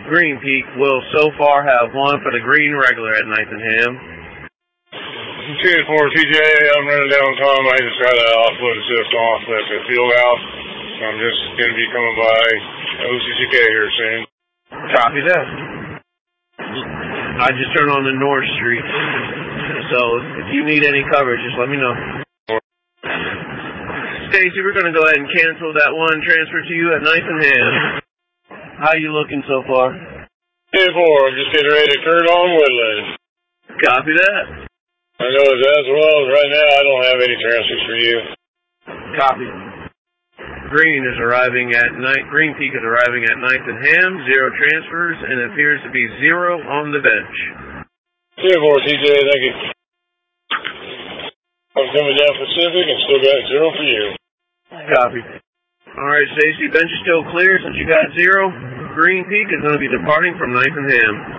Green Peak will so far have one for the green regular at 9th and Ham. 10-4 TJ, I'm running down Tom. I just got an offload assist off at the field house. I'm just going to be coming by OCCK here soon. Copy that. I just turned on the North Street. So if you need any coverage, just let me know. Stacy, we're going to go ahead and cancel that one transfer to you at 9th and Ham. How you looking so far? 10-4, I'm just getting ready to turn on Woodland. Copy that. I know as well as right now I don't have any transfers for you. Copy. Green Peak is arriving at 9th and Ham, 0 transfers, and it appears to be 0 on the bench. 10-4 TJ, thank you. I'm coming down Pacific and still got 0 for you. Copy. Alright, Stacy, bench is still clear since you got 0. Green Peak is going to be departing from 9th and Ham.